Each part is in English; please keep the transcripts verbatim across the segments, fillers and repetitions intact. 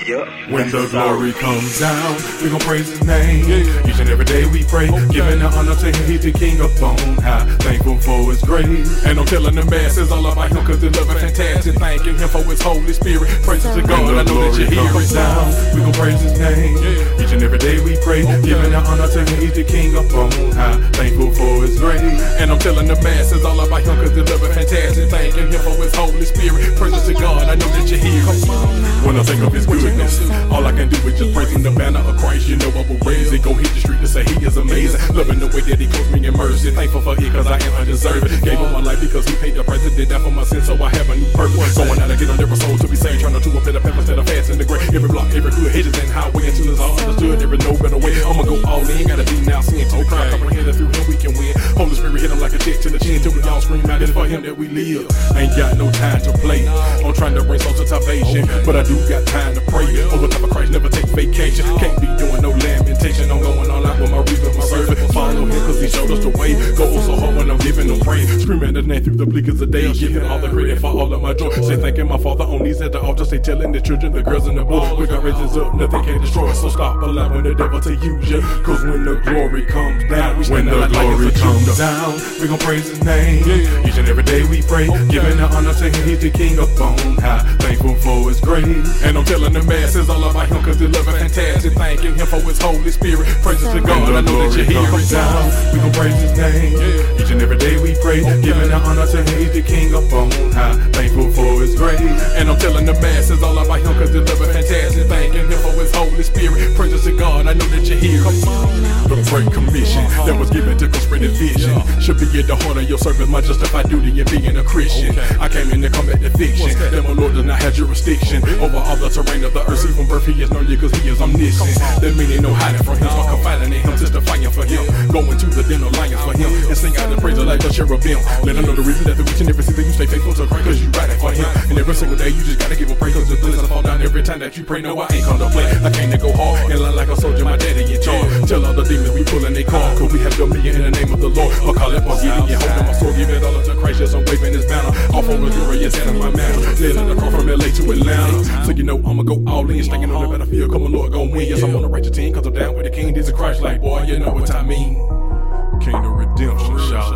Yep. When the glory comes down, we gon' praise his name. Yeah. Each and every day we pray, okay. Giving the honor to him, he's the king up on high. Thankful for his grace. And I'm telling the masses all about him cause they love it fantastic. Thanking him for his Holy Spirit. Praises to God, I know that you hear it down. We gon' praise his name. Yeah. Each and every day we pray, okay. Giving the honor to him, he's the king up on high. Thankful for his grace. And I'm telling the masses all about him cause they love it fantastic. Thanking him for his Holy Spirit. Praises to God, I know that you hear it. When I think of his goodness, all I can do is just praise him, the banner of Christ. You know I will raise it. Go hit the street to say he is amazing. Loving the way that he clothes me in mercy. Thankful for it cause I am undeserving. Gave him my life because he paid the price and did that for my sins, so I have a new purpose. Going out to get on every soul to be saved. Trying to do a bit of pepper instead of fast in the grave. Every block, every hood, hedges and highway until it's all understood. There is no better way. I'ma go all in. Gotta be now seeing to the crowd. Comprehend that through him we can win. Holy Spirit hit him like a check to the chin till we all scream out. It's for him that we live. Ain't got no time to play. I'm trying to bring souls to salvation, but I do got time to pray. Over top of Christ, never take vacation. Can't be doing no lamentation. I'm going all out with my reason, my service. Follow him cause he showed us the way. Go so hard when I'm giving him praise. Screaming his name through the bleakest of days. Giving all the credit for all of my joy. Say thanking my father on knees at the altar. Say telling the children, the girls and the boys. We got raises up, nothing can destroy us. So stop allowing the devil to use you. Cause when the glory comes down, we stand when the glory like comes down, we gon' praise his name. Yeah. Each and every day we pray, okay. Giving the honor to him, he's the king up on high. Thankful for his grace. And I'm telling the masses all about him cause they love it fantastic. Thanking him for his Holy Spirit. Praises to God, I know that you hear him down. We gon' praise his name. Yeah. Each and every day we pray, okay. Giving the honor to him, he's the king up on high. Thankful for his grace. And I'm telling the masses all about him cause they love it fantastic. Thanking him for his Holy Spirit. Praises to God, I know that you hear him. The great commission that was given to go spread his vision should be at the heart of your service, my justified duty in being a Christian. Okay. I came in to combat the fiction that my Lord does not have jurisdiction over all the terrain of the earth. See from birth he is known you cause he is omniscient. That meaning no hiding from him, so I'm confiding in him, testifying for him. Going to the den of lions for him and sing out the praise like the cherubim. Let him know the reason that the reach and every season you stay faithful to Christ cause you riding for him. And every single day you just gotta give him praise cause the blessings fall down every time that you pray. No, I ain't come to play. I came to go hard and line like a soldier, my daddy in charge. Tell all the demons we pulling they car cause we have dominion in the name of the Lord. I'll call it for giving you hope in my soul. Give it all up to Christ, yes I'm waving his banner. All for his glorious and in my manner. Sailing across from L A to Atlanta. So you know I'ma go all in. Staying on the battlefield, come on Lord, gon' win. Yes I'm on the righteous team cause I'm down with the king. This is Christ like boy, you know what I mean. King of redemption, shout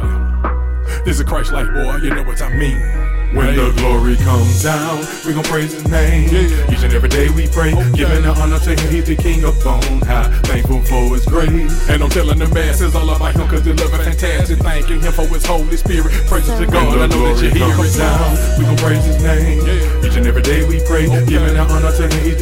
it. This is Christ like boy, you know what I mean. When the glory comes down, we gon' praise his name. Yeah. Each and every day we pray, okay. Giving the honor to him, he's the king up on high. Thankful for his grace. And I'm telling the masses all about him cause they love it fantastic. Thanking him for his Holy Spirit. Praises to God, I know that you hear it down. We gon' praise his name. Yeah. Each and every day we pray, okay. Giving the honor to him, he's